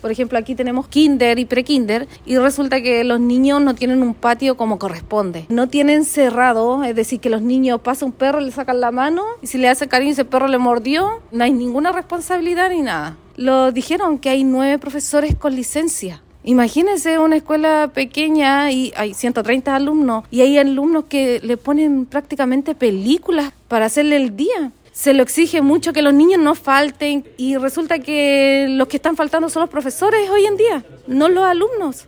Por ejemplo, aquí tenemos kinder y prekinder y resulta que los niños no tienen un patio como corresponde. No tienen cerrado, es decir, que los niños pasan un perro, le sacan la mano y si le hace cariño y ese perro le mordió, no hay ninguna responsabilidad ni nada. Lo dijeron que hay 9 profesores con licencia. Imagínense una escuela pequeña y hay 130 alumnos y hay alumnos que le ponen prácticamente películas para hacerle el día. Se lo exige mucho que los niños no falten y resulta que los que están faltando son los profesores hoy en día, no los alumnos.